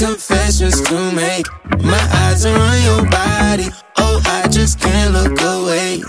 confessions to make. My eyes are on your body. Oh, I just can't look away.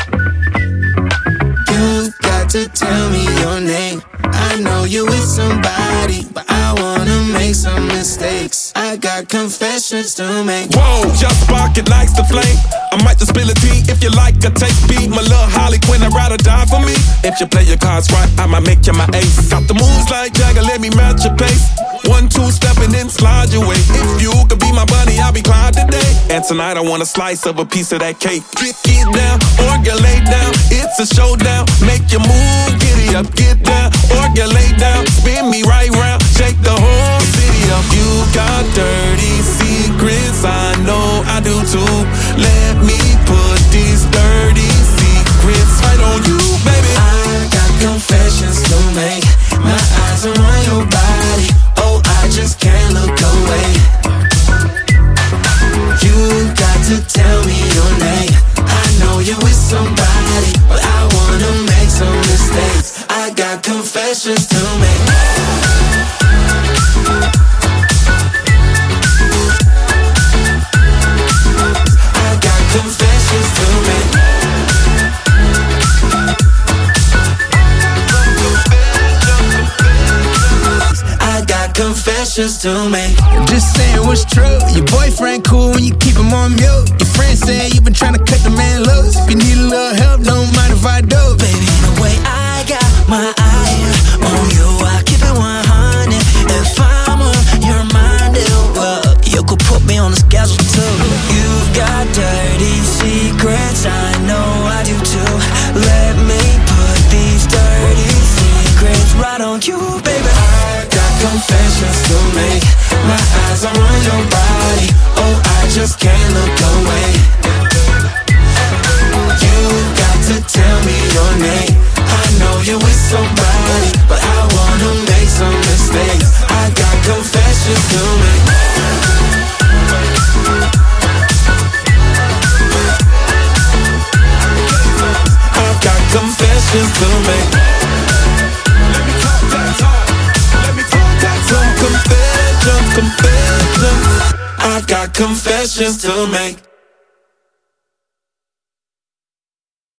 You got to tell me your name. I know you with somebody, but I wanna make some mistakes. I got confessions to make. Whoa, just spark it likes the flame. I might just spill a tea if you like a taste. Beat my little Holly Quinn, I'd rather die for me. If you play your cards right, I might make you my ace. Got the moves like Jagger, let me match your pace. 1, 2 step and then slide your way. If you could be my bunny, I'll be Clyde today. And tonight I want a slice of a piece of that cake. Get down, or get laid down. It's a showdown. Make your move, giddy up, get down, or get laid down. Spin me right round, shake the whole city up. You got dirty secrets, I know I do too. Let me put these dirty secrets right on you, baby. I got confessions to make. My eyes are on your body. Oh, I just can't look away. You got to tell me your name. I know you're with somebody, but I wanna make some mistakes. I got confessions to make. I got confessions to make. I got confessions to make. Just saying what's true. Your boyfriend cool when you keep him on mute. Your friend said you been trying to cut the man loose. If you need a little help, don't mind if I do. Baby, the way I got my eye on you, I keep it 100. If I'm on your mind, you could put me on the schedule too. You've got dirty secrets, I know I do too. Let me put these dirty secrets right on you, baby. I got confessions to make. My eyes are on your body. Oh, I just can't look away. You got to tell me your name. I know you're with somebody, but I wanna make some mistakes. I got confessions to make. I got confessions to make. Let me talk that talk. Let me talk that talk. Confessions. I got confessions to make.